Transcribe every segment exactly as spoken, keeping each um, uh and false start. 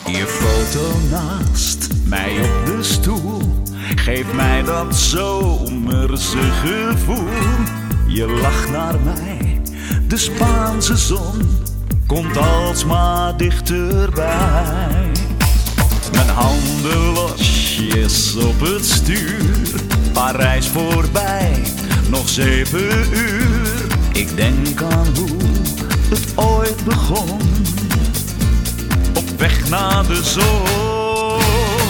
Je foto naast mij op de stoel geeft mij dat zomerse gevoel. Je lacht naar mij, de Spaanse zon komt alsmaar dichterbij. Mijn handen losjes op het stuur, Parijs voorbij, nog zeven uur. Ik denk aan hoe het ooit begon, op weg naar de zon.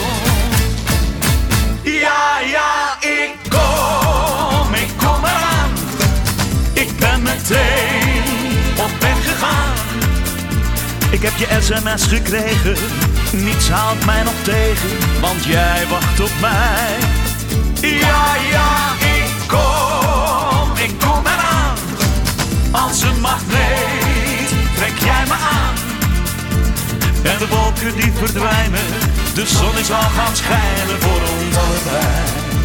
Ja, ja, ik kom, ik kom eraan. Ik ben meteen op weg gegaan. Ik heb je sms gekregen, niets houdt mij nog tegen, want jij wacht op mij. Ja, ja, ik kom, ik kom eraan. Als een magneet trek jij me aan. En de wolken die verdwijnen, de zon is al gaan schijnen voor ons allebei.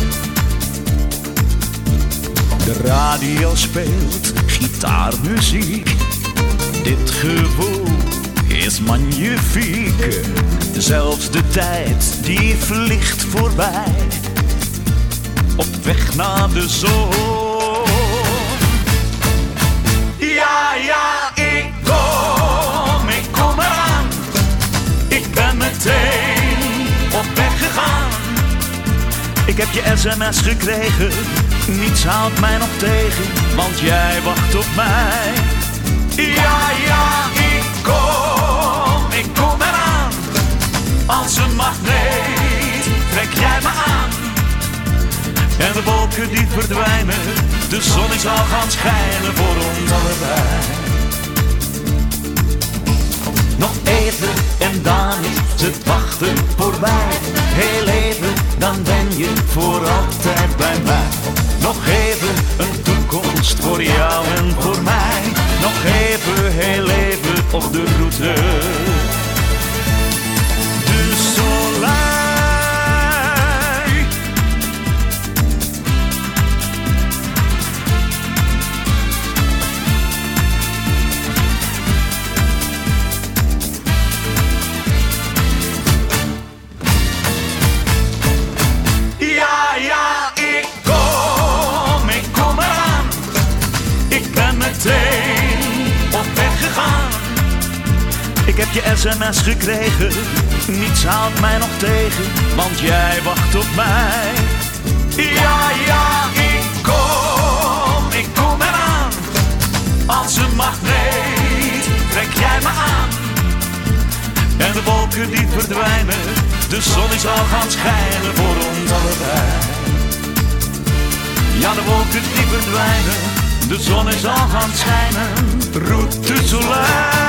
De radio speelt gitaarmuziek, dit gevoel is magnifiek. Zelfs de tijd die vliegt voorbij, op weg naar de zon. Ja, ja, ik kom, ik kom eraan. Ik ben meteen op weg gegaan. Ik heb je sms gekregen, niets houdt mij nog tegen, want jij wacht op mij. Ja, ja, ik kom, ik kom eraan. Als een magneet trek jij me aan. En de wolken die verdwijnen, de zon is al gaan schijnen voor ons allebei. Nog even en dan is het wachten voorbij. Heel even, dan ben je voor altijd bij mij. Nog even een toekomst voor jou en voor mij. Nog even, heel even op de route du Soleil. Ja, ja, ik kom, ik kom eraan. Ik ben meteen op weg gegaan. Ik heb je sms gekregen, niets houdt mij nog tegen, want jij wacht op mij. Ja, ja, ik kom, ik kom eraan. Als een magneet trek jij me aan. En de wolken die verdwijnen, de zon is al gaan schijnen voor ons allebei. Ja, de wolken die verdwijnen, de zon is al gaan schijnen. Route du Soleil.